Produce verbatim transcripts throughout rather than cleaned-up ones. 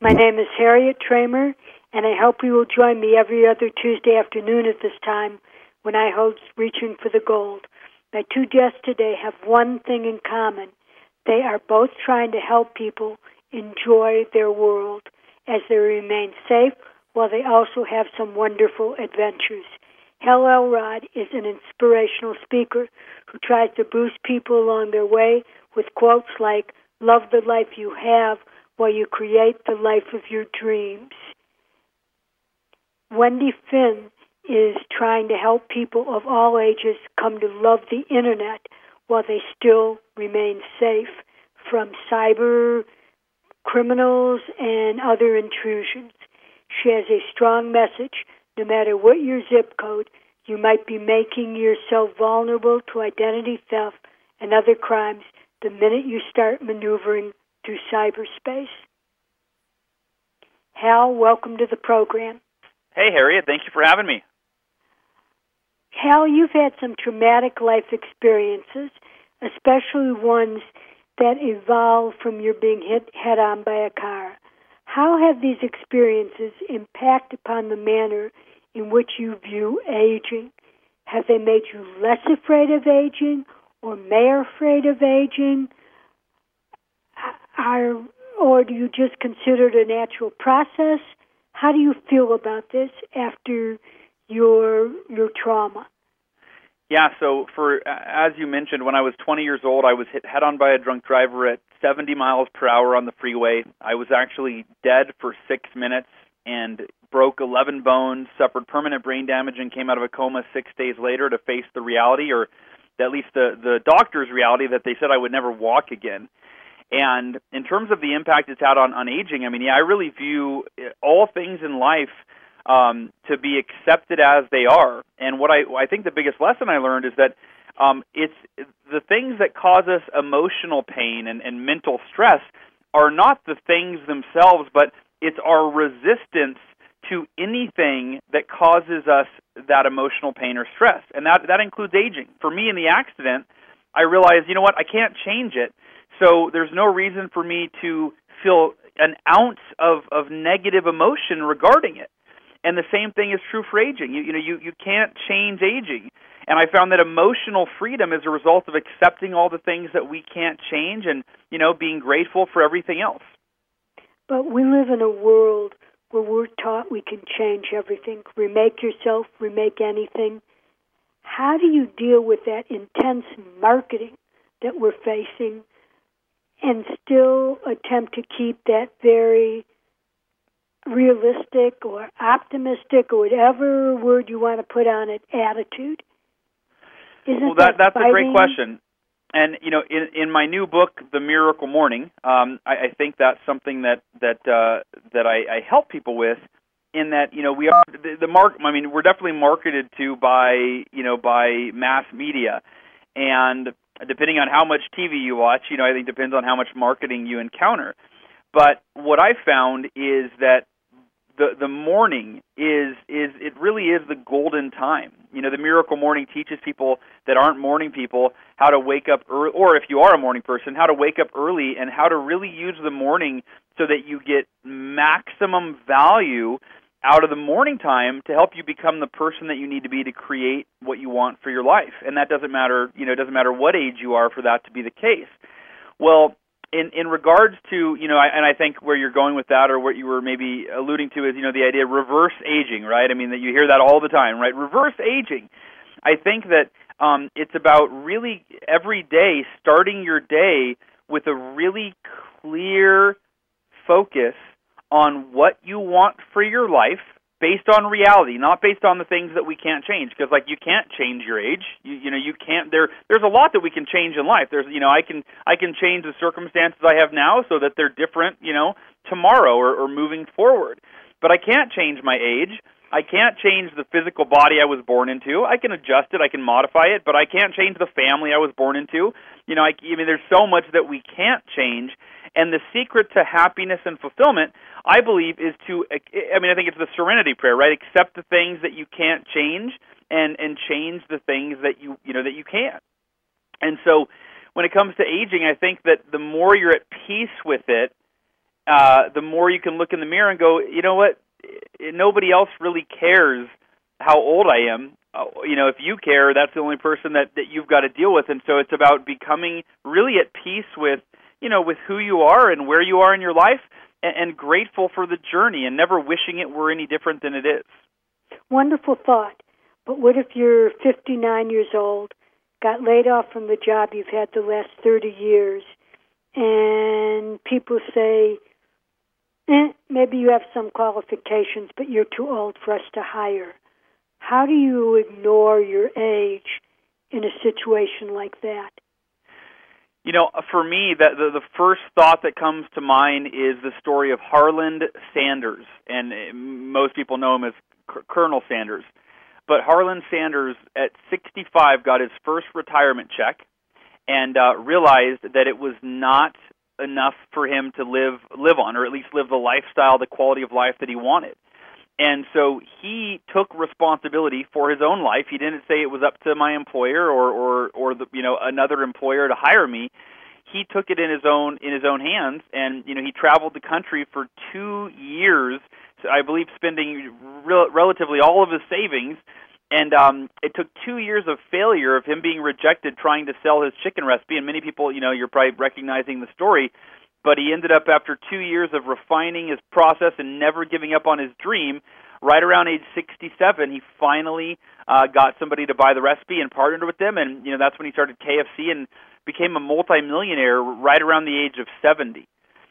My name is Harriet Tramer, and I hope you will join me every other Tuesday afternoon at this time when I host Reaching for the Gold. My two guests today have one thing in common. They are both trying to help people enjoy their world as they remain safe while they also have some wonderful adventures. Hal Elrod is an inspirational speaker who tries to boost people along their way with quotes like, "Love the life you have while you create the life of your dreams." Wendy Finn is trying to help people of all ages come to love the Internet while they still remain safe from cyber criminals and other intrusions. She has a strong message. No matter what your zip code, you might be making yourself vulnerable to identity theft and other crimes the minute you start maneuvering through cyberspace. Hal, welcome to the program. Hey, Harriet. Thank you for having me. Hal, you've had some traumatic life experiences, especially ones that evolved from your being hit head-on by a car. How have these experiences impacted upon the manner in which you view aging? Have they made you less afraid of aging or more afraid of aging? Are, or do you just consider it a natural process? How do you feel about this after your your trauma? Yeah, so for as you mentioned, when I was twenty years old, I was hit head-on by a drunk driver at seventy miles per hour on the freeway. I was actually dead for six minutes and broke eleven bones, suffered permanent brain damage, and came out of a coma six days later to face the reality, or at least the, the doctor's reality, that they said I would never walk again. And in terms of the impact it's had on, on aging, I mean, yeah, I really view all things in life um, to be accepted as they are. And what I, I think the biggest lesson I learned is that um, it's the things that cause us emotional pain and, and mental stress are not the things themselves, but it's our resistance to anything that causes us that emotional pain or stress. And that, that includes aging. For me, in the accident, I realized, you know what, I can't change it. So there's no reason for me to feel an ounce of, of negative emotion regarding it. And the same thing is true for aging. You, you know, you, you can't change aging. And I found that emotional freedom is a result of accepting all the things that we can't change and, you know, being grateful for everything else. But we live in a world where we're taught we can change everything. Remake yourself, remake anything. How do you deal with that intense marketing that we're facing and still attempt to keep that very realistic or optimistic or whatever word you want to put on it, attitude? Isn't well, that, that that's a great question. And, you know, in, in my new book, The Miracle Morning, um, I, I think that's something that that uh, that I, I help people with. In that, you know, we are the, the mark. I mean, we're definitely marketed to by you know by mass media, and depending on how much T V you watch, you know, I think depends on how much marketing you encounter. But what I found is that the the morning is is it really is the golden time. You know, the Miracle Morning teaches people that aren't morning people how to wake up early, or if you are a morning person, how to wake up early and how to really use the morning so that you get maximum value out of the morning time to help you become the person that you need to be to create what you want for your life. And that doesn't matter, you know, it doesn't matter what age you are for that to be the case. Well, in in regards to, you know, I, and I think where you're going with that, or what you were maybe alluding to, is, you know, the idea of reverse aging, right? I mean, that you hear that all the time, right? Reverse aging. I think that um, it's about really every day starting your day with a really clear focus on what you want for your life based on reality, not based on the things that we can't change. Because, like, you can't change your age. You, you know, you can't. There, there's a lot that we can change in life. There's, you know, I can, I can change the circumstances I have now so that they're different, you know, tomorrow or, or moving forward. But I can't change my age. I can't change the physical body I was born into. I can adjust it. I can modify it, but I can't change the family I was born into. You know, I, I mean, there's so much that we can't change. And the secret to happiness and fulfillment, I believe, is to, I mean, I think it's the serenity prayer, right? Accept the things that you can't change and, and change the things that you, you know, that you can. And so when it comes to aging, I think that the more you're at peace with it, uh, the more you can look in the mirror and go, you know what, nobody else really cares how old I am. Uh, you know, if you care, that's the only person that, that you've got to deal with. And so it's about becoming really at peace with, you know, with who you are and where you are in your life, and, and grateful for the journey and never wishing it were any different than it is. Wonderful thought. But what if you're fifty-nine years old, got laid off from the job you've had the last thirty years, and people say, eh, maybe you have some qualifications, but you're too old for us to hire. How do you ignore your age in a situation like that? You know, for me, that the, the first thought that comes to mind is the story of Harland Sanders, and most people know him as C- Colonel Sanders. But Harland Sanders, at sixty-five, got his first retirement check and uh, realized that it was not enough for him to live live on, or at least live the lifestyle, the quality of life that he wanted. And so he took responsibility for his own life. He didn't say it was up to my employer or or, or the, you know, another employer to hire me. He took it in his own in his own hands, and you know, he traveled the country for two years. I believe spending re- relatively all of his savings, and um, it took two years of failure of him being rejected trying to sell his chicken recipe. And many people, you know, you're probably recognizing the story, but he ended up, after two years of refining his process and never giving up on his dream, right around age sixty-seven, he finally uh, got somebody to buy the recipe and partnered with them, and you know, that's when he started K F C and became a multimillionaire right around the age of seventy.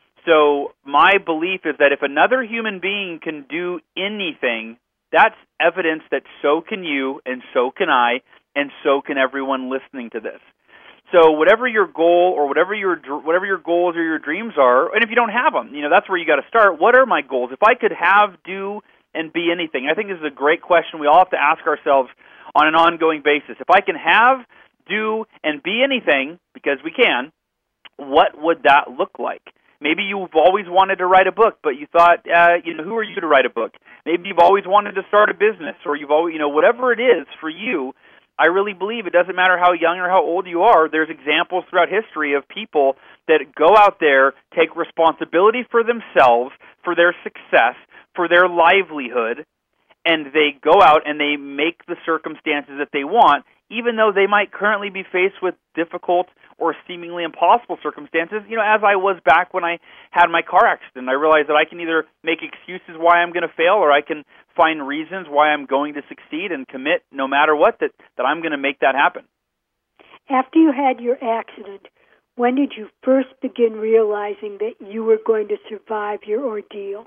So my belief is that if another human being can do anything, that's evidence that so can you, and so can I, and so can everyone listening to this. So whatever your goal or whatever your whatever your goals or your dreams are, and if you don't have them, you know, that's where you got to start. What are my goals? If I could have, do, and be anything, I think this is a great question we all have to ask ourselves on an ongoing basis. If I can have, do, and be anything, because we can, what would that look like? Maybe you've always wanted to write a book, but you thought, uh, you know, who are you to write a book? Maybe you've always wanted to start a business, or you've always, you know, whatever it is for you. I really believe it doesn't matter how young or how old you are. There's examples throughout history of people that go out there, take responsibility for themselves, for their success, for their livelihood, and they go out and they make the circumstances that they want, even though they might currently be faced with difficult or seemingly impossible circumstances. You know, as I was back when I had my car accident, I realized that I can either make excuses why I'm going to fail, or I can find reasons why I'm going to succeed and commit no matter what that, that I'm going to make that happen. After you had your accident, when did you first begin realizing that you were going to survive your ordeal?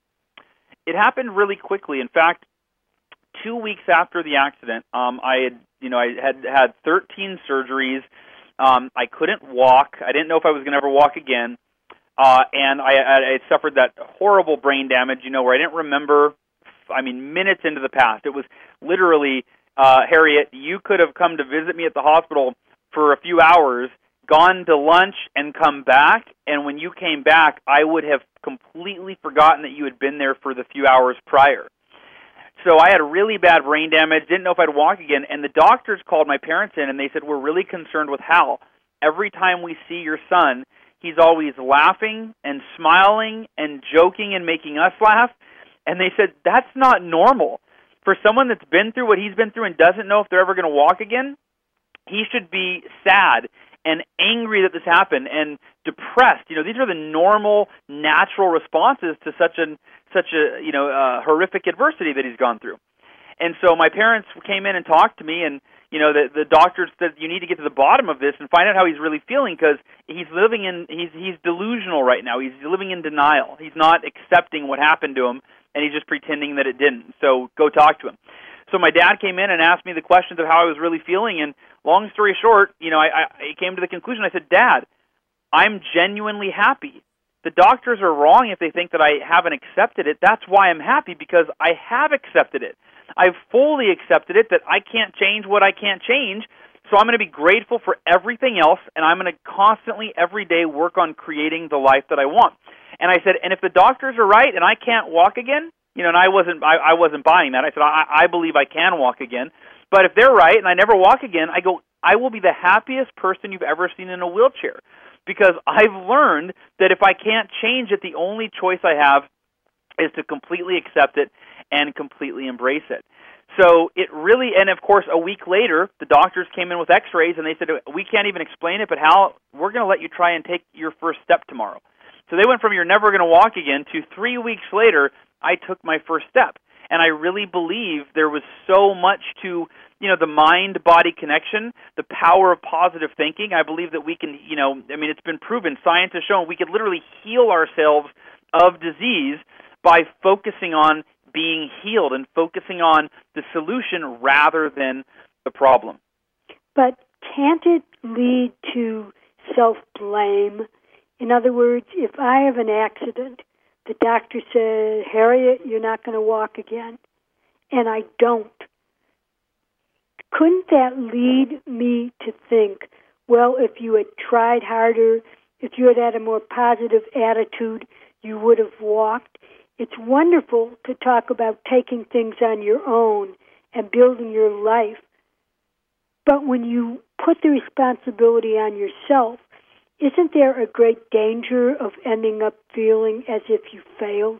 It happened really quickly. In fact, two weeks after the accident, um, I had, you know, I had had thirteen surgeries. Um, I couldn't walk. I didn't know if I was going to ever walk again. Uh, and I, I, I had suffered that horrible brain damage, you know, where I didn't remember, I mean, minutes into the past. It was literally, uh, Harriet, you could have come to visit me at the hospital for a few hours, gone to lunch, and come back. And when you came back, I would have completely forgotten that you had been there for the few hours prior. So I had really bad brain damage, didn't know if I'd walk again, and the doctors called my parents in, and they said, we're really concerned with Hal. Every time we see your son, he's always laughing and smiling and joking and making us laugh. And they said, that's not normal. For someone that's been through what he's been through and doesn't know if they're ever going to walk again, he should be sad and angry that this happened and depressed. You know, these are the normal, natural responses to such an such a you know uh, horrific adversity that he's gone through. And so my parents came in and talked to me, and you know the the doctors said you need to get to the bottom of this and find out how he's really feeling, because he's living in he's he's delusional right now. He's living in denial. He's not accepting what happened to him, and he's just pretending that it didn't. So go talk to him. So my dad came in and asked me the questions of how I was really feeling, and long story short, you know, I, I came to the conclusion. I said, Dad, I'm genuinely happy. The doctors are wrong if they think that I haven't accepted it. That's why I'm happy, because I have accepted it. I've fully accepted it, that I can't change what I can't change, so I'm going to be grateful for everything else, and I'm going to constantly, every day, work on creating the life that I want. And I said, and if the doctors are right and I can't walk again, you know, and I wasn't I, I wasn't buying that. I said, I, I believe I can walk again. But if they're right and I never walk again, I go, I will be the happiest person you've ever seen in a wheelchair. because I've learned that if I can't change it, the only choice I have is to completely accept it and completely embrace it. So it really, and of course, a week later, the doctors came in with x-rays, and they said, we can't even explain it, but Hal, we're going to let you try and take your first step tomorrow. So they went from you're never going to walk again to three weeks later, I took my first step. And I really believe there was so much to, you know, the mind-body connection, the power of positive thinking. I believe that we can, you know, I mean, it's been proven, science has shown we could literally heal ourselves of disease by focusing on being healed and focusing on the solution rather than the problem. But can't it lead to self-blame? In other words, if I have an accident, the doctor says, Harriet, you're not going to walk again, and I don't. Couldn't that lead me to think, well, if you had tried harder, if you had had a more positive attitude, you would have walked? It's wonderful to talk about taking things on your own and building your life. But when you put the responsibility on yourself, isn't there a great danger of ending up feeling as if you failed?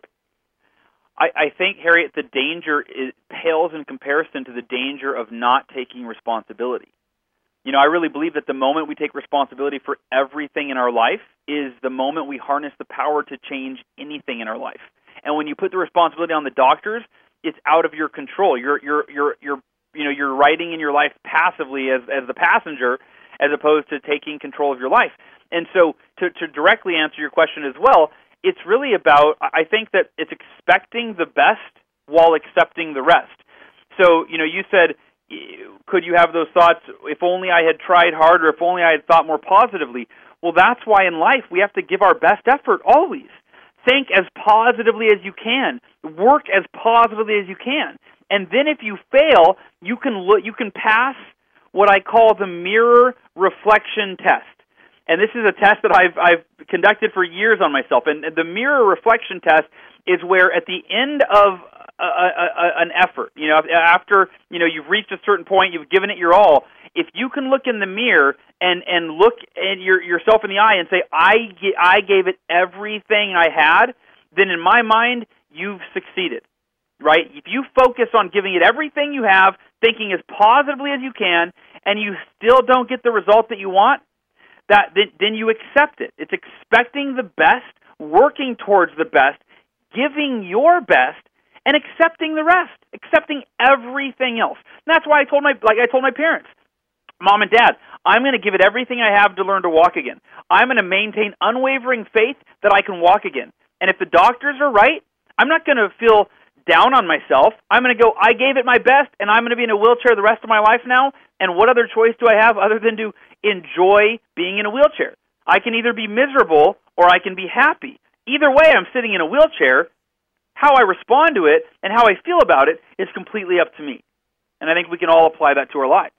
I, I think, Harriet, the danger is, pales in comparison to the danger of not taking responsibility. You know, I really believe that the moment we take responsibility for everything in our life is the moment we harness the power to change anything in our life. And when you put the responsibility on the doctors, it's out of your control. You're you're you're you're you know you're writing in your life passively as as the passenger, as opposed to taking control of your life. And so, to to directly answer your question as well, it's really about, I think that it's expecting the best while accepting the rest. So, you know, you said, could you have those thoughts? If only I had tried harder. If only I had thought more positively. Well, that's why in life we have to give our best effort always. Think as positively as you can. Work as positively as you can. And then if you fail, you can look, you can pass what I call the mirror reflection test. And this is a test that I've I've conducted for years on myself. And the mirror reflection test is where at the end of a, a, a, an effort, you know, after you know you've reached a certain point, you've given it your all. If you can look in the mirror and, and look at your, yourself in the eye and say, I, I gave it everything I had, then in my mind, you've succeeded, right? If you focus on giving it everything you have, thinking as positively as you can, and you still don't get the result that you want, that then, then you accept it. It's expecting the best, working towards the best, giving your best, and accepting the rest, accepting everything else. And that's why I told my, like I told my parents, Mom and Dad, I'm going to give it everything I have to learn to walk again. I'm going to maintain unwavering faith that I can walk again. And if the doctors are right, I'm not going to feel down on myself. I'm going to go, I gave it my best, and I'm going to be in a wheelchair the rest of my life now, and what other choice do I have other than to enjoy being in a wheelchair? I can either be miserable or I can be happy. Either way, I'm sitting in a wheelchair. How I respond to it and how I feel about it is completely up to me. And I think we can all apply that to our lives.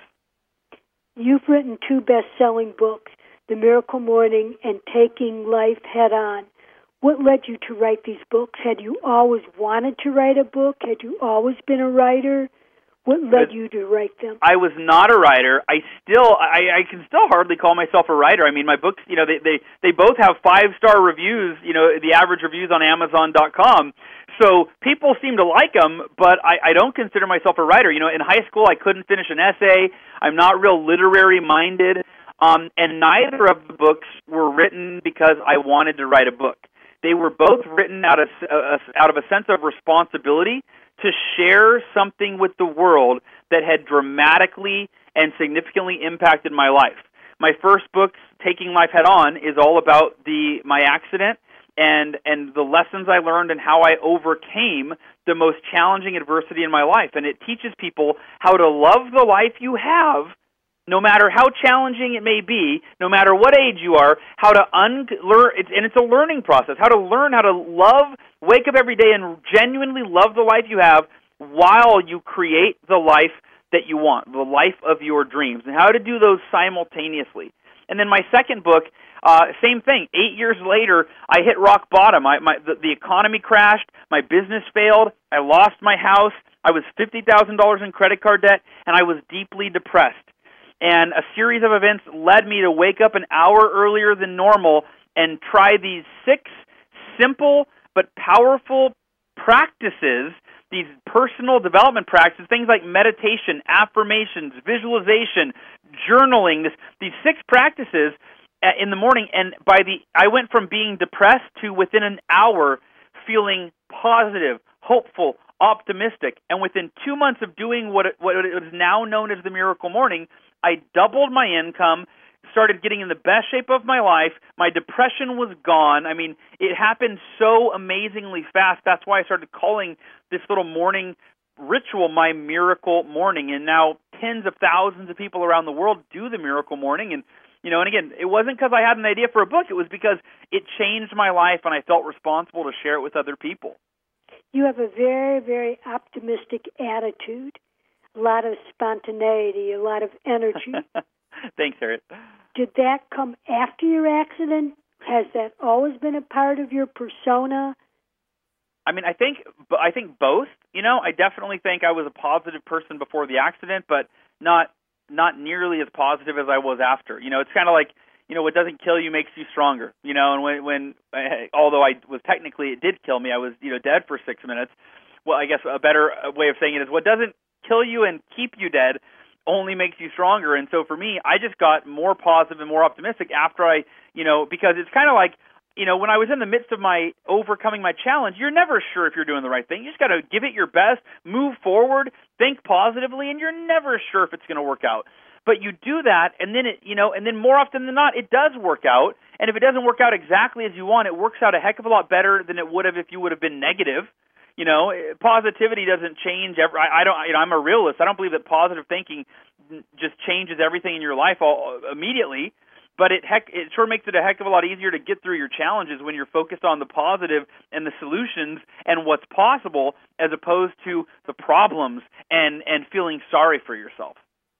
You've written two best-selling books, The Miracle Morning and Taking Life Head On. What led you to write these books? Had you always wanted to write a book? Had you always been a writer? What led you to write them? I was not a writer. I still, I, I can still hardly call myself a writer. I mean, my books, you know, they, they, they both have five-star reviews, you know, the average reviews on Amazon dot com. So people seem to like them, but I, I don't consider myself a writer. You know, in high school, I couldn't finish an essay. I'm not real literary-minded, um, and neither of the books were written because I wanted to write a book. They were both written out of uh, out of a sense of responsibility to share something with the world that had dramatically and significantly impacted my life. My first book, Taking Life Head On, is all about the my accident and and the lessons I learned and how I overcame the most challenging adversity in my life. And it teaches people how to love the life you have, no matter how challenging it may be, no matter what age you are, how to unlearn, and it's a learning process, how to learn how to love, wake up every day and genuinely love the life you have while you create the life that you want, the life of your dreams, and how to do those simultaneously. And then my second book, uh, same thing. Eight years later, I hit rock bottom. I, my, the, the economy crashed. My business failed. I lost my house. I was fifty thousand dollars in credit card debt, and I was deeply depressed. And a series of events led me to wake up an hour earlier than normal and try these six simple but powerful practices, these personal development practices, things like meditation, affirmations, visualization, journaling, this, these six practices in the morning. And by the, I went from being depressed to within an hour feeling positive, hopeful, optimistic. And within two months of doing what it, what is now known as the Miracle Morning, I doubled my income, started getting in the best shape of my life. My depression was gone. I mean, it happened so amazingly fast. That's why I started calling this little morning ritual my Miracle Morning. And now tens of thousands of people around the world do the Miracle Morning. And, you know, and again, it wasn't because I had an idea for a book. It was because it changed my life and I felt responsible to share it with other people. You have a very, very optimistic attitude, a lot of spontaneity, a lot of energy. Thanks, Harriet. Did that come after your accident? Has that always been a part of your persona? I mean, I think I think both. You know, I definitely think I was a positive person before the accident, but not not nearly as positive as I was after. You know, it's kind of like, you know, what doesn't kill you makes you stronger. You know, and when, when although I was technically, it did kill me, I was, you know, dead for six minutes. Well, I guess a better way of saying it is what doesn't kill you and keep you dead only makes you stronger. And so for me, I just got more positive and more optimistic after I, you know, because it's kind of like, you know, when I was in the midst of my overcoming my challenge, you're never sure if you're doing the right thing. You just got to give it your best, move forward, think positively, and you're never sure if it's going to work out. But you do that, and then it, you know, and then more often than not, it does work out. And if it doesn't work out exactly as you want, it works out a heck of a lot better than it would have if you would have been negative. You know, positivity doesn't change. Every, I, I don't. You know, I'm a realist. I don't believe that positive thinking just changes everything in your life all, immediately. But it heck, it sure makes it a heck of a lot easier to get through your challenges when you're focused on the positive and the solutions and what's possible, as opposed to the problems and and feeling sorry for yourself.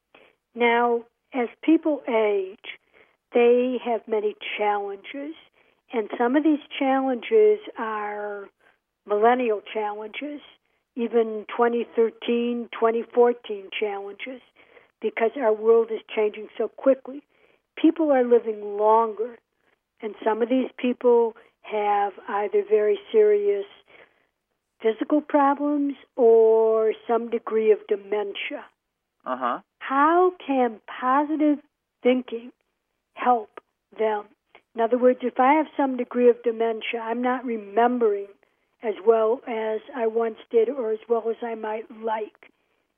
Now, as people age, they have many challenges, and some of these challenges are millennial challenges, even twenty thirteen, twenty fourteen challenges, because our world is changing so quickly. People are living longer, and some of these people have either very serious physical problems or some degree of dementia. Uh-huh. How can positive thinking help them? In other words, if I have some degree of dementia, I'm not remembering as well as I once did or as well as I might like.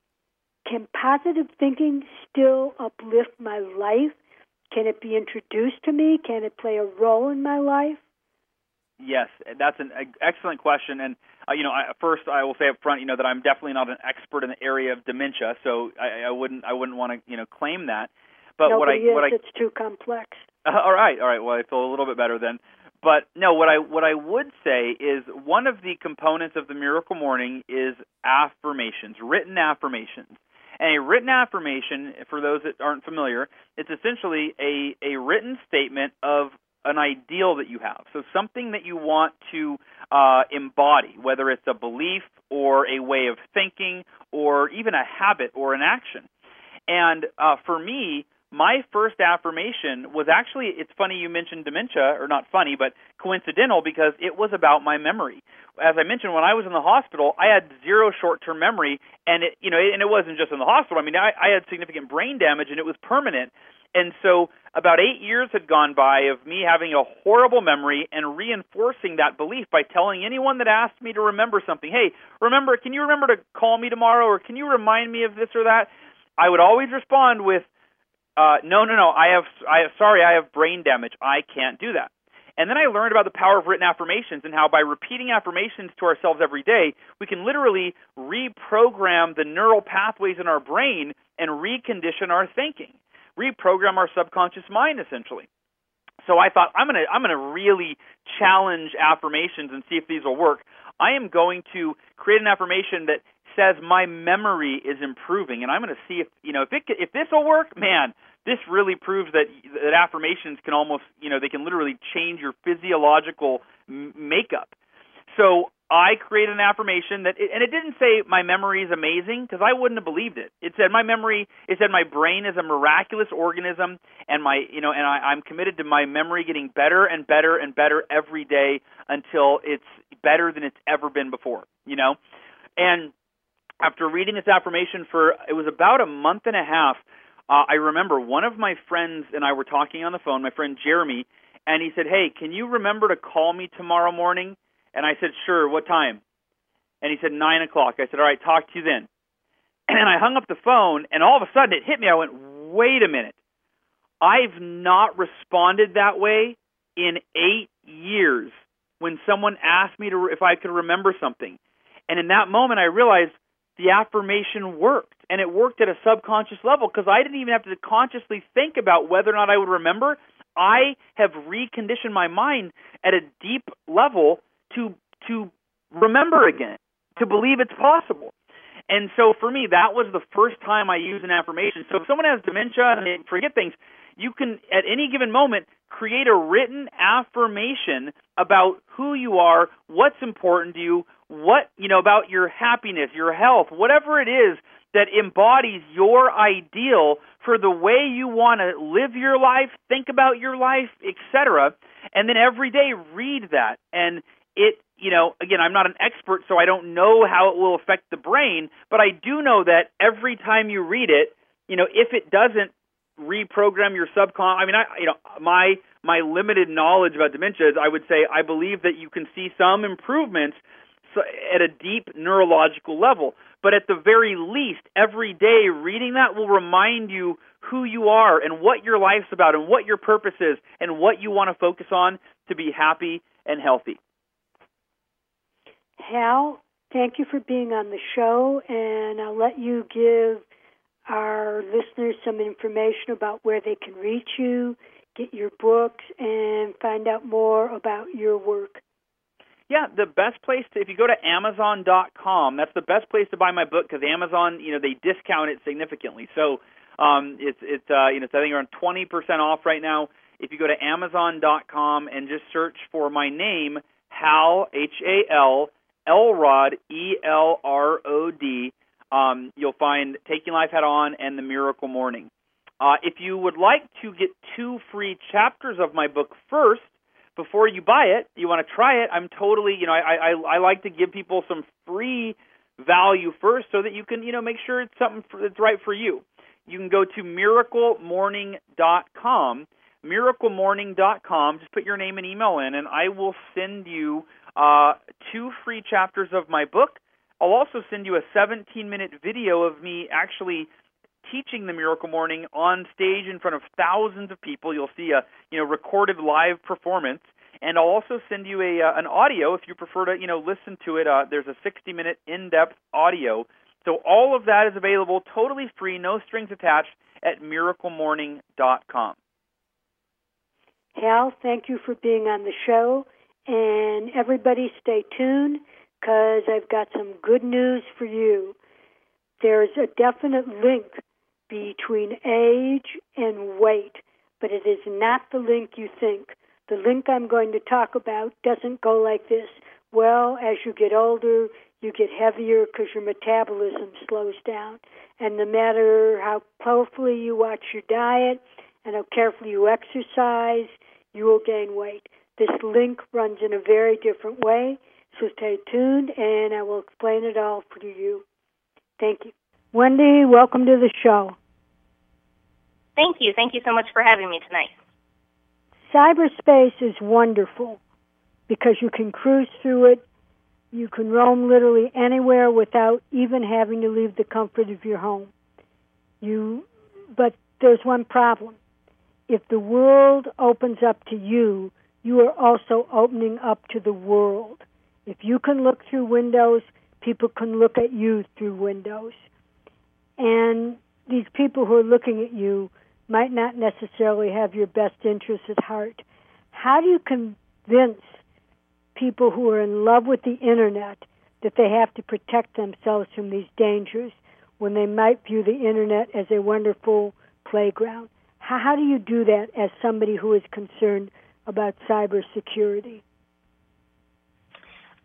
Can positive thinking still uplift my life? Can it be introduced to me? Can it play a role in my life? Yes, that's an excellent question. And, uh, you know, I, first I will say up front, you know, that I'm definitely not an expert in the area of dementia, so I, I wouldn't I wouldn't want to, you know, claim that. But Nobody what I is. what I It's too complex. Uh, all right, all right. Well, I feel a little bit better then. But no, what I what I would say is one of the components of the Miracle Morning is affirmations, written affirmations. And a written affirmation, for those that aren't familiar, it's essentially a, a written statement of an ideal that you have. So something that you want to uh, embody, whether it's a belief or a way of thinking or even a habit or an action. And uh, for me, my first affirmation was actually, it's funny you mentioned dementia, or not funny, but coincidental, because it was about my memory. As I mentioned, when I was in the hospital, I had zero short-term memory, and it, you know, and it wasn't just in the hospital. I mean, I, I had significant brain damage, and it was permanent. And so about eight years had gone by of me having a horrible memory and reinforcing that belief by telling anyone that asked me to remember something, hey, remember, can you remember to call me tomorrow, or can you remind me of this or that? I would always respond with, Uh, no, no, no, I have, I have, sorry, I have brain damage. I can't do that. And then I learned about the power of written affirmations and how by repeating affirmations to ourselves every day, we can literally reprogram the neural pathways in our brain and recondition our thinking, reprogram our subconscious mind, essentially. So I thought, I'm going to, I'm going to really challenge affirmations and see if these will work. I am going to create an affirmation that says my memory is improving, and I'm going to see if, you know, if it, if this will work, man, this really proves that that affirmations can almost, you know, they can literally change your physiological m- makeup. So I created an affirmation that, and it didn't say my memory is amazing, because I wouldn't have believed it. It said my memory, it said my brain is a miraculous organism, and my, you know, and I, I'm committed to my memory getting better and better and better every day until it's better than it's ever been before, you know? And after reading this affirmation for, it was about a month and a half, uh, I remember one of my friends and I were talking on the phone, my friend Jeremy, and he said, hey, can you remember to call me tomorrow morning? And I said, sure, what time? And he said, nine o'clock. I said, all right, talk to you then. And I hung up the phone, and all of a sudden it hit me. I went, wait a minute. I've not responded that way in eight years when someone asked me to if I could remember something. And in that moment, I realized the affirmation worked, and it worked at a subconscious level because I didn't even have to consciously think about whether or not I would remember. I have reconditioned my mind at a deep level to to remember again, to believe it's possible. And so for me, that was the first time I used an affirmation. So if someone has dementia and they forget things, you can, at any given moment, create a written affirmation about who you are, what's important to you, what, you know, about your happiness, your health, whatever it is that embodies your ideal for the way you want to live your life, think about your life, et cetera. And then every day read that. And it, you know, again, I'm not an expert, so I don't know how it will affect the brain, but I do know that every time you read it, you know, if it doesn't reprogram your subconscious, I mean, I, you know, my my limited knowledge about dementia is, I would say, I believe that you can see some improvements at a deep neurological level. But at the very least, every day reading that will remind you who you are and what your life's about and what your purpose is and what you want to focus on to be happy and healthy. Hal, thank you for being on the show, and I'll let you give our listeners some information about where they can reach you, get your books, and find out more about your work. Yeah, the best place to, if you go to Amazon dot com, that's the best place to buy my book because Amazon, you know, they discount it significantly. So um, it's, it's uh, you know, it's, I think around twenty percent off right now. If you go to Amazon dot com and just search for my name, Hal, H A L, Elrod, E L R O D, um, you'll find Taking Life Head On and The Miracle Morning. Uh, if you would like to get two free chapters of my book first, before you buy it, you want to try it, I'm totally, you know, I, I, I like to give people some free value first so that you can, you know, make sure it's something that's right for you. You can go to miracle morning dot com, miracle morning dot com, just put your name and email in, and I will send you uh, two free chapters of my book. I'll also send you a seventeen-minute video of me actually teaching the Miracle Morning on stage in front of thousands of people. You'll see a you know recorded live performance, and I'll also send you a uh, an audio if you prefer to you know listen to it. Uh, there's a sixty-minute in-depth audio. So all of that is available totally free, no strings attached, at miracle morning dot com. Hal, thank you for being on the show, and everybody stay tuned because I've got some good news for you. There's a definite link between age and weight, but it is not the link you think. The link I'm going to talk about doesn't go like this. Well, as you get older, you get heavier because your metabolism slows down. And no matter how carefully you watch your diet and how carefully you exercise, you will gain weight. This link runs in a very different way, so stay tuned, and I will explain it all for you. Thank you. Wendy, welcome to the show. Thank you. Thank you so much for having me tonight. Cyberspace is wonderful because you can cruise through it. You can roam literally anywhere without even having to leave the comfort of your home. You, but there's one problem. If the world opens up to you, you are also opening up to the world. If you can look through windows, people can look at you through windows. And these people who are looking at you might not necessarily have your best interests at heart. How do you convince people who are in love with the Internet that they have to protect themselves from these dangers when they might view the Internet as a wonderful playground? How, how do you do that as somebody who is concerned about cybersecurity?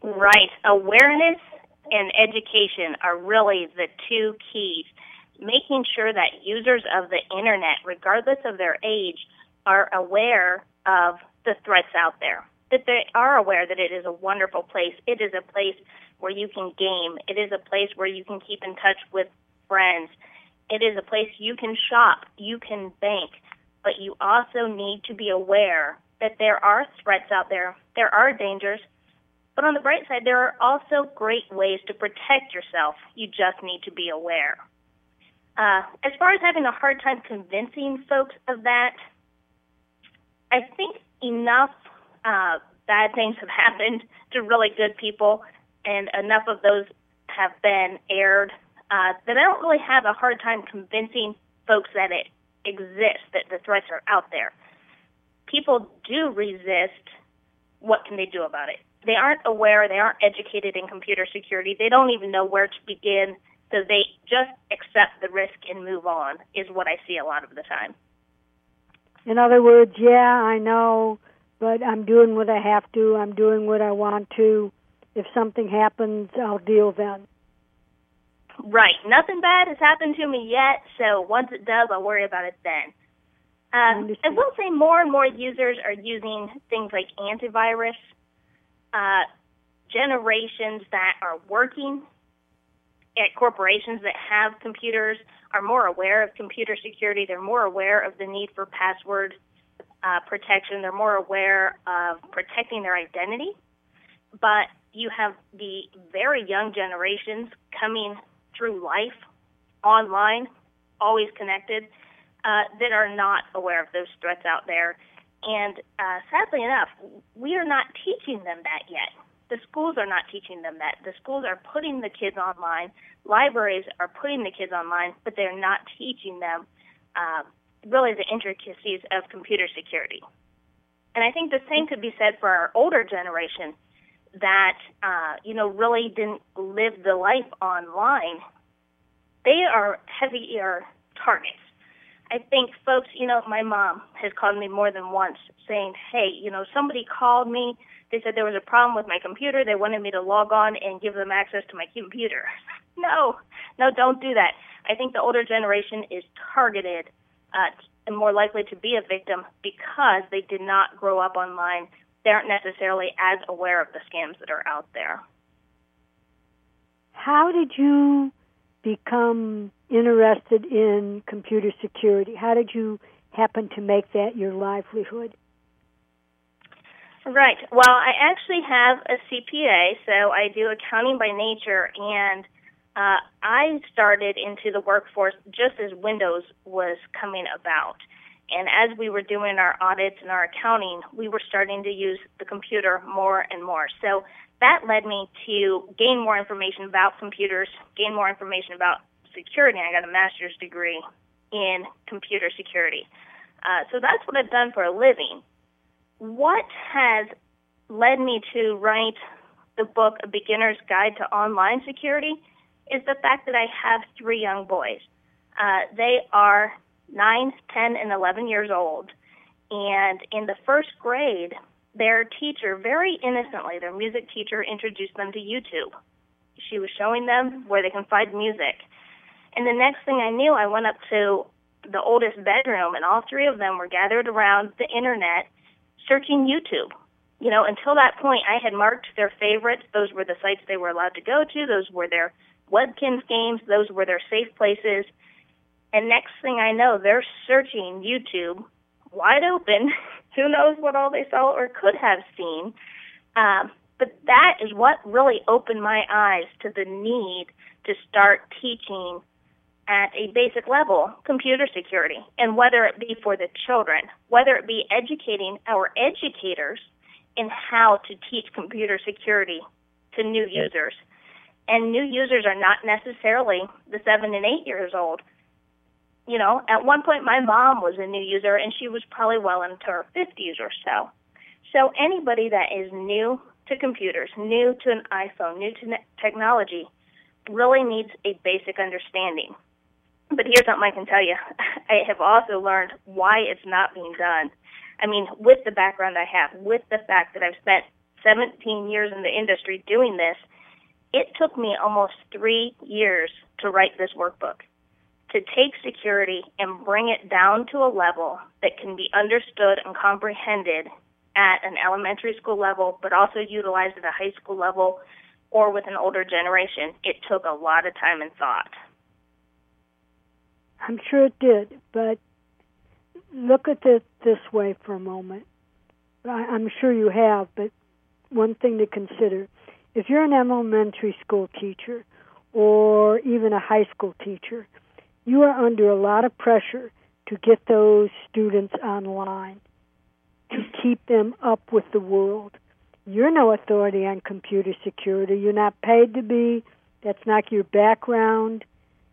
Right. Awareness and education are really the two keys. Making sure that users of the Internet, regardless of their age, are aware of the threats out there, that they are aware that it is a wonderful place. It is a place where you can game. It is a place where you can keep in touch with friends. It is a place you can shop, you can bank, but you also need to be aware that there are threats out there. There are dangers. But on the bright side, there are also great ways to protect yourself. You just need to be aware. Uh, as far as having a hard time convincing folks of that, I think enough uh, bad things have happened to really good people, and enough of those have been aired uh, that I don't really have a hard time convincing folks that it exists, that the threats are out there. People do resist. What can they do about it? They aren't aware. They aren't educated in computer security. They don't even know where to begin. So they just accept the risk and move on, is what I see a lot of the time. In other words, yeah, I know, but I'm doing what I have to. I'm doing what I want to. If something happens, I'll deal then. Right. Nothing bad has happened to me yet, so once it does, I'll worry about it then. Uh, I will say more and more users are using things like antivirus. Uh, generations that are working at corporations that have computers are more aware of computer security. They're more aware of the need for password uh, protection. They're more aware of protecting their identity. But you have the very young generations coming through life online, always connected, uh, that are not aware of those threats out there. And uh, sadly enough, we are not teaching them that yet. The schools are not teaching them that. The schools are putting the kids online. Libraries are putting the kids online, but they're not teaching them uh, really the intricacies of computer security. And I think the same could be said for our older generation that, uh, you know, really didn't live the life online. They are heavier targets. I think folks, you know, my mom has called me more than once saying, hey, you know, somebody called me. They said there was a problem with my computer. They wanted me to log on and give them access to my computer. No, no, don't do that. I think the older generation is targeted uh, and more likely to be a victim because they did not grow up online. They aren't necessarily as aware of the scams that are out there. How did you become interested in computer security? How did you happen to make that your livelihood? Right. Well, I actually have a C P A, so I do accounting by nature, and uh, I started into the workforce just as Windows was coming about. And as we were doing our audits and our accounting, we were starting to use the computer more and more. So that led me to gain more information about computers, gain more information about security. I got a master's degree in computer security. Uh, so that's what I've done for a living. What has led me to write the book, A Beginner's Guide to Online Security, is the fact that I have three young boys. Uh, they are nine, ten, and eleven years old, and in the first grade, their teacher, very innocently, their music teacher, introduced them to YouTube. She was showing them where they can find music. And the next thing I knew, I went up to the oldest bedroom, and all three of them were gathered around the Internet searching YouTube. You know, until that point, I had marked their favorites. Those were the sites they were allowed to go to. Those were their webkins games. Those were their safe places. And next thing I know, they're searching YouTube wide open. Who knows what all they saw or could have seen. Um, but that is what really opened my eyes to the need to start teaching at a basic level computer security, and whether it be for the children, whether it be educating our educators in how to teach computer security to new users. And new users are not necessarily the seven and eight years old. You know, at one point my mom was a new user, and she was probably well into her fifties or so. So anybody that is new to computers, new to an iPhone, new to technology, really needs a basic understanding. But here's something I can tell you. I have also learned why it's not being done. I mean, with the background I have, with the fact that I've spent seventeen years in the industry doing this, it took me almost three years to write this workbook, to take security and bring it down to a level that can be understood and comprehended at an elementary school level, but also utilized at a high school level or with an older generation. It took a lot of time and thought. I'm sure it did, but look at it this way for a moment. I, I'm sure you have, but one thing to consider. If you're an elementary school teacher or even a high school teacher, you are under a lot of pressure to get those students online, to keep them up with the world. You're no authority on computer security. You're not paid to be. That's not your background.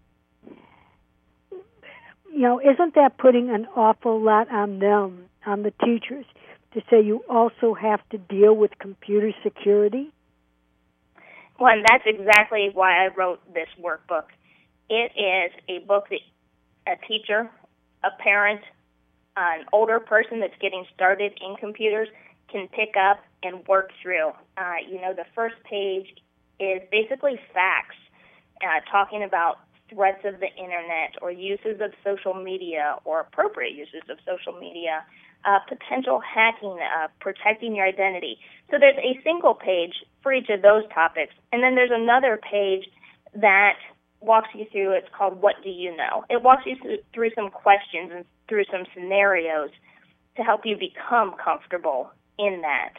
You know, isn't that putting an awful lot on them, on the teachers, to say you also have to deal with computer security? Well, and that's exactly why I wrote this workbook. It is a book that a teacher, a parent, an older person that's getting started in computers can pick up and work through. Uh, you know, the first page is basically facts, uh, talking about threats of the internet or uses of social media or appropriate uses of social media, uh, potential hacking, uh, protecting your identity. So there's a single page for each of those topics. And then there's another page that walks you through, it's called What Do You Know? It walks you through some questions and through some scenarios to help you become comfortable in that.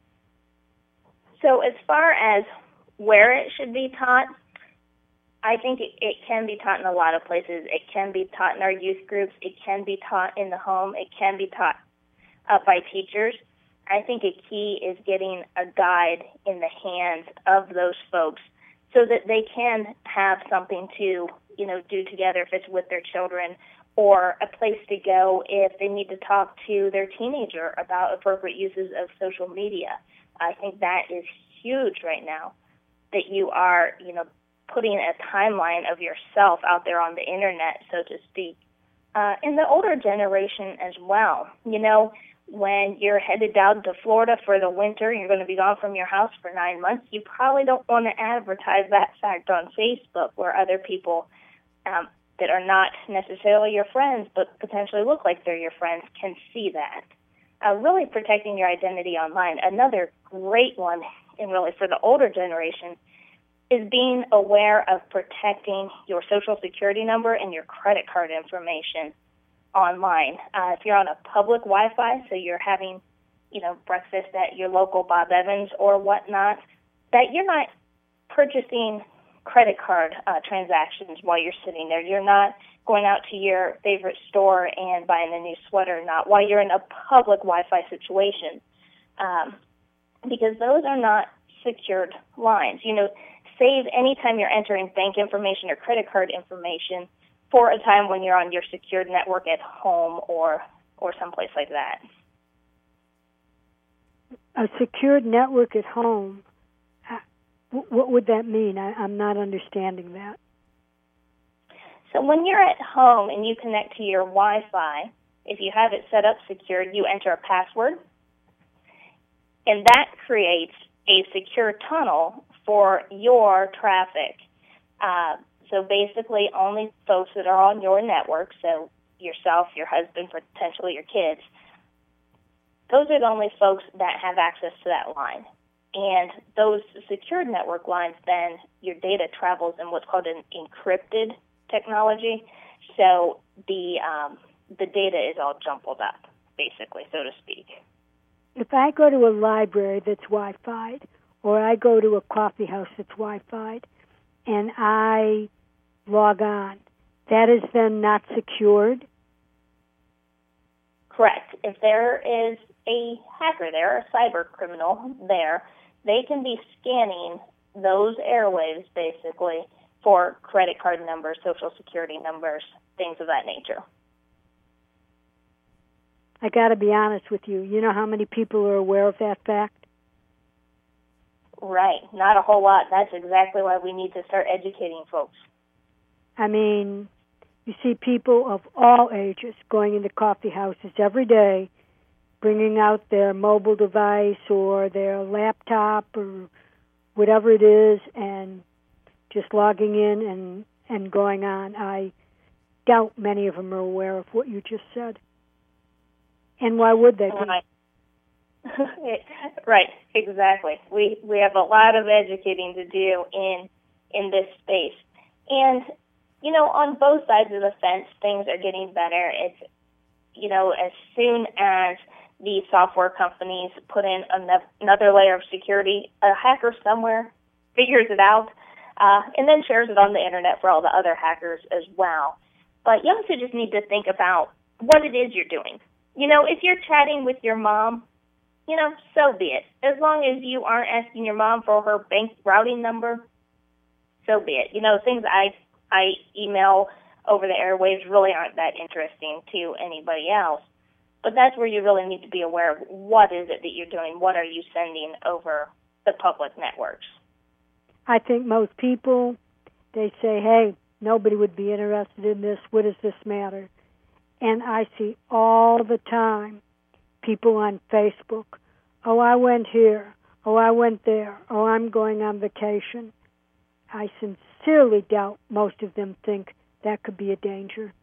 So as far as where it should be taught, I think it, it can be taught in a lot of places. It can be taught in our youth groups. It can be taught in the home. It can be taught uh, by teachers. I think a key is getting a guide in the hands of those folks so that they can have something to, you know, do together if it's with their children, or a place to go if they need to talk to their teenager about appropriate uses of social media. I think that is huge right now, that you are, you know, putting a timeline of yourself out there on the internet, so to speak. Uh, in the older generation as well, you know, when you're headed down to Florida for the winter, you're going to be gone from your house for nine months, you probably don't want to advertise that fact on Facebook where other people um, that are not necessarily your friends but potentially look like they're your friends can see that. Uh, really protecting your identity online. Another great one, and really for the older generation, is being aware of protecting your social security number and your credit card information online. Uh, if you're on a public Wi-Fi, so you're having, you know, breakfast at your local Bob Evans or whatnot, that you're not purchasing credit card uh, transactions while you're sitting there. You're not going out to your favorite store and buying a new sweater, not while you're in a public Wi-Fi situation, um, because those are not secured lines. You know, save anytime you're entering bank information or credit card information for a time when you're on your secured network at home or or someplace like that. A secured network at home, what would that mean? I, I'm not understanding that. So when you're at home and you connect to your Wi-Fi, if you have it set up secured, you enter a password, and that creates a secure tunnel for your traffic. Uh, so basically only folks that are on your network, so yourself, your husband, potentially your kids, those are the only folks that have access to that line. And those secured network lines, then your data travels in what's called an encrypted technology. So the um, the data is all jumbled up, basically, so to speak. If I go to a library that's Wi-Fi'd, or I go to a coffee house that's Wi-Fi'd, and I log on, that is then not secured? Correct. If there is a hacker there, a cyber criminal there, they can be scanning those airwaves, basically, for credit card numbers, social security numbers, things of that nature. I got to be honest with you. You know how many people are aware of that fact? Right. Not a whole lot. That's exactly why we need to start educating folks. I mean, you see people of all ages going into coffee houses every day, bringing out their mobile device or their laptop or whatever it is and just logging in and, and going on. I doubt many of them are aware of what you just said. And why would they be? Right. Right, exactly. We we have a lot of educating to do in in this space. And, you know, on both sides of the fence, things are getting better. It's, you know, as soon as the software companies put in another layer of security, a hacker somewhere figures it out uh, and then shares it on the internet for all the other hackers as well. But you also just need to think about what it is you're doing. You know, if you're chatting with your mom, you know, so be it. As long as you aren't asking your mom for her bank routing number, so be it. You know, things I I email over the airwaves really aren't that interesting to anybody else. But that's where you really need to be aware of what is it that you're doing, what are you sending over the public networks. I think most people, they say, hey, nobody would be interested in this. What does this matter? And I see all the time people on Facebook, oh, I went here, oh, I went there, oh, I'm going on vacation. I sincerely doubt most of them think that could be a danger.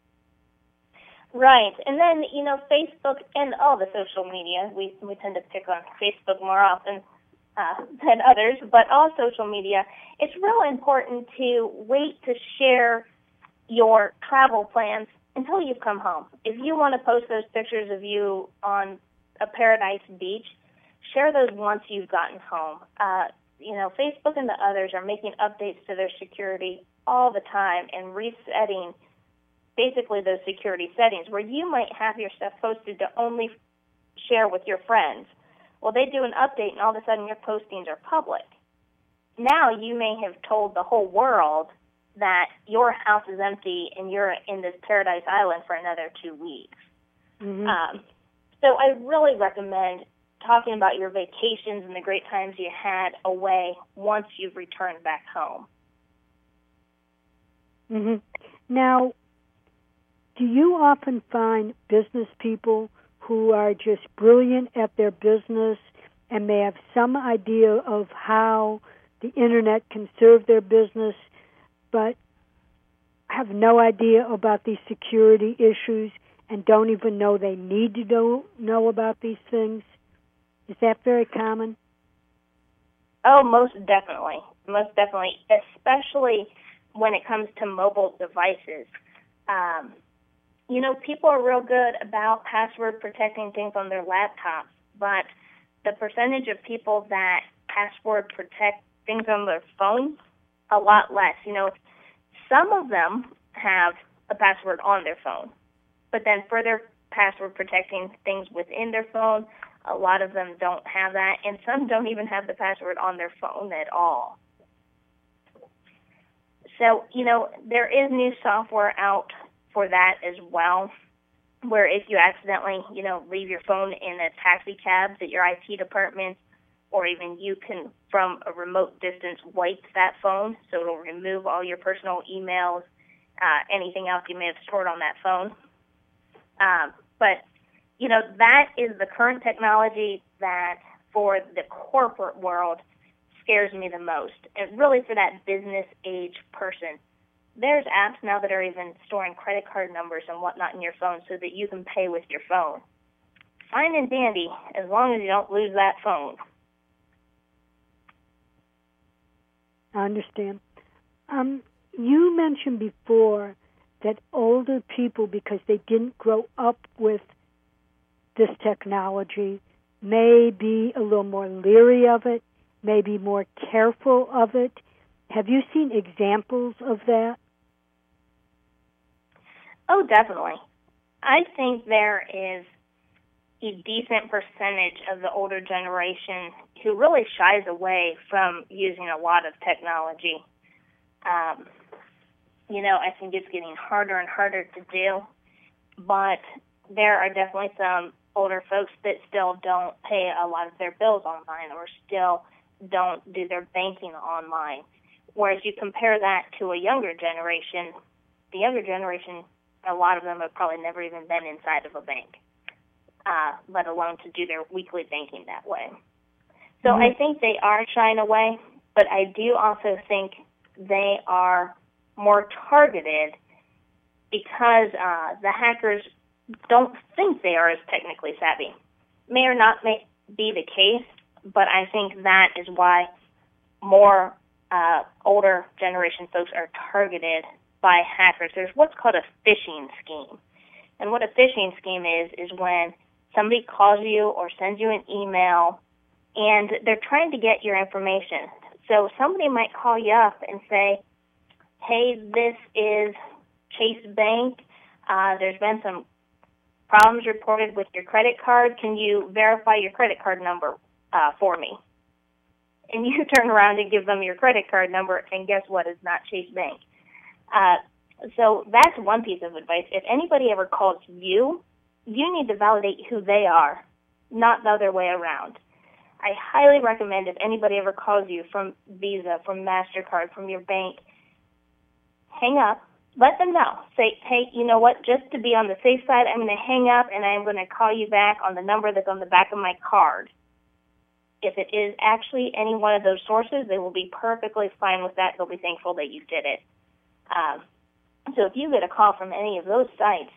Right. And then, you know, Facebook and all the social media, we, we tend to pick on Facebook more often uh, than others, but all social media, it's real important to wait to share your travel plans until you've come home. If you want to post those pictures of you on a paradise beach, share those once you've gotten home. Uh, you know, Facebook and the others are making updates to their security all the time and resetting basically those security settings where you might have your stuff posted to only share with your friends. Well, they do an update and all of a sudden your postings are public. Now you may have told the whole world that your house is empty and you're in this paradise island for another two weeks. Mm-hmm. Um, so I really recommend talking about your vacations and the great times you had away once you've returned back home. Mm-hmm. Now, do you often find business people who are just brilliant at their business and may have some idea of how the Internet can serve their business, but have no idea about these security issues and don't even know they need to know, know about these things? Is that very common? Oh, most definitely. Most definitely, especially when it comes to mobile devices. Um, you know, people are real good about password protecting things on their laptops, but the percentage of people that password protect things on their phones, a lot less. You know, some of them have a password on their phone, but then further password protecting things within their phone, a lot of them don't have that, and some don't even have the password on their phone at all. So, you know, there is new software out for that as well, where if you accidentally, you know, leave your phone in a taxi cab at your I T department, or even you can, from a remote distance, wipe that phone, so it'll remove all your personal emails, uh, anything else you may have stored on that phone. Um, but, you know, that is the current technology that, for the corporate world, scares me the most. And really for that business age person, there's apps now that are even storing credit card numbers and whatnot in your phone so that you can pay with your phone. Fine and dandy, as long as you don't lose that phone. I understand. Um, you mentioned before that older people, because they didn't grow up with this technology, may be a little more leery of it, may be more careful of it. Have you seen examples of that? Oh, definitely. I think there is a decent percentage of the older generation who really shies away from using a lot of technology. Um, you know, I think it's getting harder and harder to do, but there are definitely some older folks that still don't pay a lot of their bills online or still don't do their banking online. Whereas you compare that to a younger generation, the younger generation, a lot of them have probably never even been inside of a bank. uh, let alone to do their weekly banking that way. So Mm-hmm. I think they are shying away, but I do also think they are more targeted because uh, the hackers don't think they are as technically savvy. May or not may be the case, but I think that is why more uh, older generation folks are targeted by hackers. There's what's called a phishing scheme. And what a phishing scheme is, is when somebody calls you or sends you an email and they're trying to get your information. So somebody might call you up and say, hey, this is Chase Bank. Uh, there's been some problems reported with your credit card. Can you verify your credit card number uh, for me? And you turn around and give them your credit card number, and guess what? It's not Chase Bank. Uh, so that's one piece of advice. If anybody ever calls you, you need to validate who they are, not the other way around. I highly recommend if anybody ever calls you from Visa, from MasterCard, from your bank, hang up. Let them know. Say, hey, you know what, just to be on the safe side, I'm going to hang up and I'm going to call you back on the number that's on the back of my card. If it is actually any one of those sources, they will be perfectly fine with that. They'll be thankful that you did it. Um, so if you get a call from any of those sites,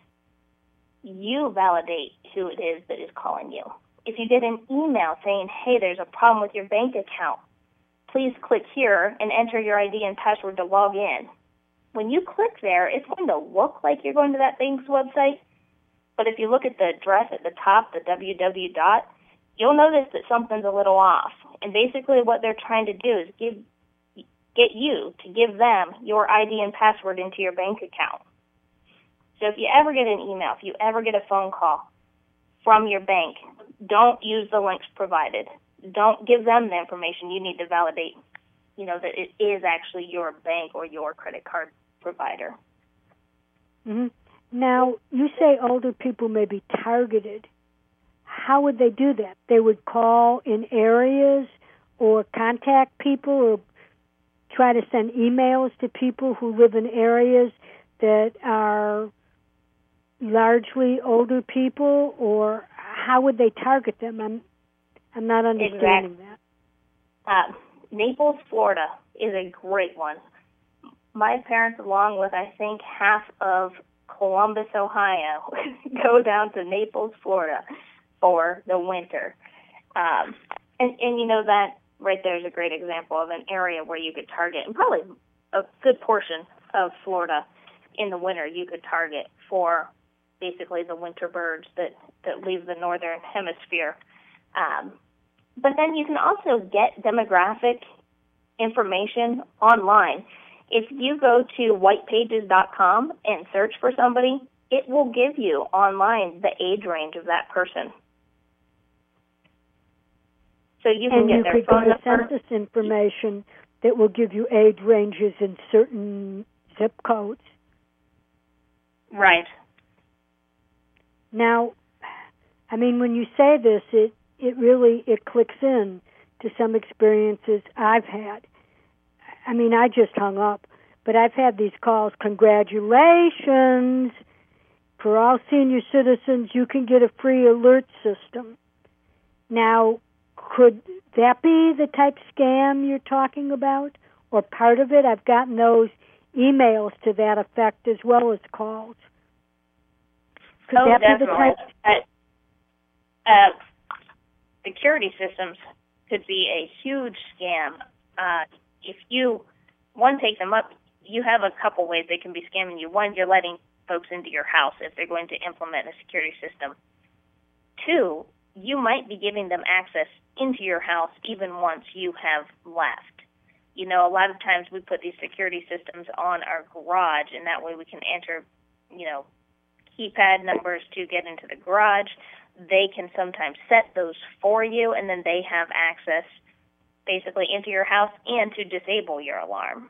you validate who it is that is calling you. If you get an email saying, hey, there's a problem with your bank account, please click here and enter your I D and password to log in. When you click there, it's going to look like you're going to that bank's website, but if you look at the address at the top, the www dot, you'll notice that something's a little off. And basically what they're trying to do is give get you to give them your I D and password into your bank account. So if you ever get an email, if you ever get a phone call from your bank, don't use the links provided. Don't give them the information. You need to validate, you know, that it is actually your bank or your credit card provider. Mm-hmm. Now, you say older people may be targeted. How would they do that? They would call in areas or contact people or try to send emails to people who live in areas that are largely older people, or how would they target them? I'm, I'm not understanding exactly. that. Uh, Naples, Florida is a great one. My parents, along with I think half of Columbus, Ohio, go down to Naples, Florida for the winter. Um, and, and you know, that right there is a great example of an area where you could target, and probably a good portion of Florida in the winter you could target for basically the winter birds that, that leave the northern hemisphere. Um, but then you can also get demographic information online. If you go to white pages dot com and search for somebody, it will give you online the age range of that person. So you can and get you their could phone go to number. census information that will give you age ranges in certain zip codes. Right. Now, I mean, when you say this, it, it really, it clicks in to some experiences I've had. I mean, I just hung up, but I've had these calls. Congratulations. For all senior citizens, you can get a free alert system. Now, could that be the type scam you're talking about, or part of it? I've gotten those emails to that effect as well as calls. Could oh, that definitely. be the type? Uh, uh, security systems could be a huge scam. Uh, if you, one, take them up, you have a couple ways they can be scamming you. One, you're letting folks into your house if they're going to implement a security system. Two, you might be giving them access into your house even once you have left. You know, a lot of times we put these security systems on our garage, and that way we can enter, you know, keypad numbers to get into the garage. They can sometimes set those for you, and then they have access basically into your house and to disable your alarm.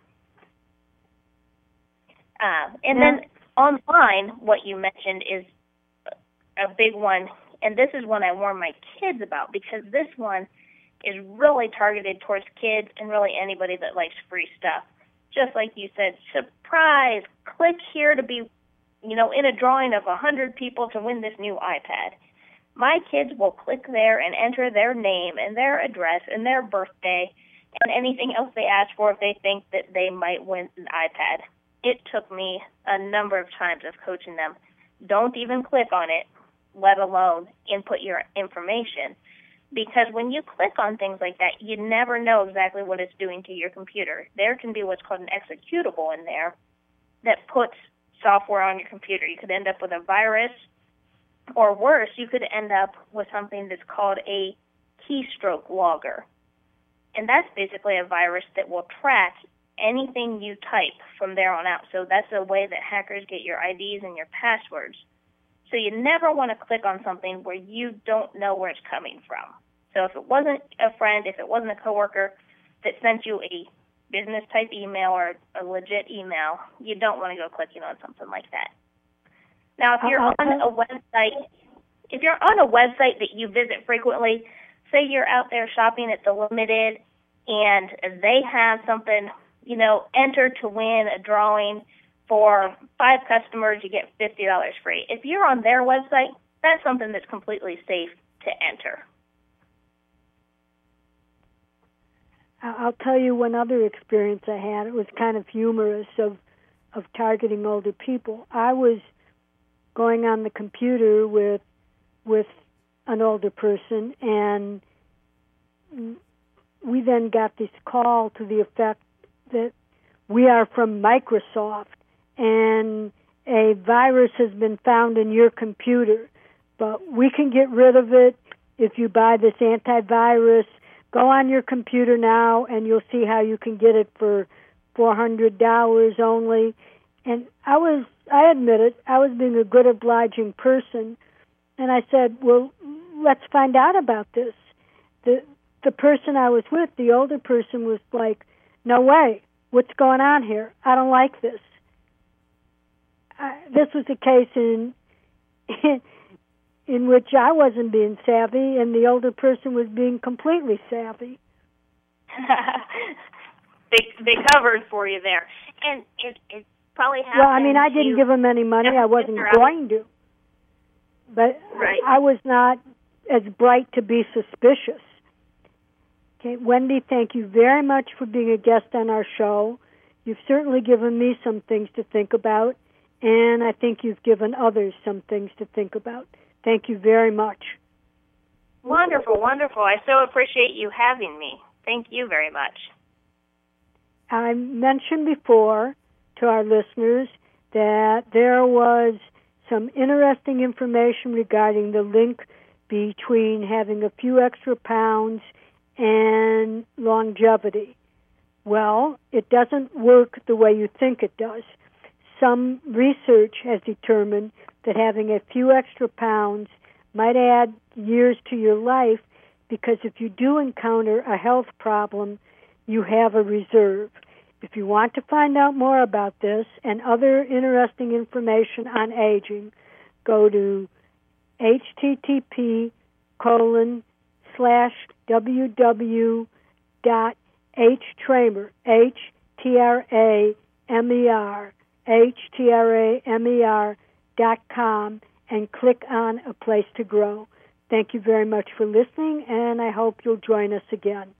Uh, and yeah. then online, what you mentioned is a big one, and this is one I warn my kids about, because this one is really targeted towards kids and really anybody that likes free stuff. Just like you said, surprise, click here to be, you know, in a drawing of one hundred people to win this new iPad. My kids will click there and enter their name and their address and their birthday and anything else they ask for if they think that they might win an iPad. It took me a number of times of coaching them. Don't even click on it, let alone input your information. Because when you click on things like that, you never know exactly what it's doing to your computer. There can be what's called an executable in there that puts software on your computer. You could end up with a virus, or worse, you could end up with something that's called a keystroke logger. And that's basically a virus that will track anything you type from there on out. So that's a way that hackers get your I Ds and your passwords. So you never want to click on something where you don't know where it's coming from. So if it wasn't a friend, if it wasn't a coworker that sent you a business-type email or a legit email, you don't want to go clicking on something like that. Now, if you're on a website, if you're on a website that you visit frequently, say you're out there shopping at the Limited and they have something, you know, enter to win a drawing for five customers, you get fifty dollars free. If you're on their website, that's something that's completely safe to enter. I'll tell you one other experience I had. It was kind of humorous of, of targeting older people. I was going on the computer with with an older person, and we then got this call to the effect that we are from Microsoft, and a virus has been found in your computer, but we can get rid of it if you buy this antivirus. Go on your computer now, and you'll see how you can get it for four hundred dollars only. And I was, I admit it, I was being a good, obliging person, and I said, well, let's find out about this. The the person I was with, the older person, was like, no way, what's going on here? I don't like this. I, this was a case in, in in which I wasn't being savvy, and the older person was being completely savvy. they they covered for you there, and it it probably happened. Well, I mean, I didn't give them any money. I wasn't going to, but right. I was not as bright to be suspicious. Okay, Wendy, thank you very much for being a guest on our show. You've certainly given me some things to think about, and I think you've given others some things to think about. Thank you very much. Wonderful, wonderful. I so appreciate you having me. Thank you very much. I mentioned before to our listeners that there was some interesting information regarding the link between having a few extra pounds and longevity. Well, it doesn't work the way you think it does. Some research has determined that having a few extra pounds might add years to your life, because if you do encounter a health problem, you have a reserve. If you want to find out more about this and other interesting information on aging, go to http colon slash www dot htramer, H T R A M E R, H T R A M E R dot com, and click on A Place to Grow. Thank you very much for listening, and I hope you'll join us again.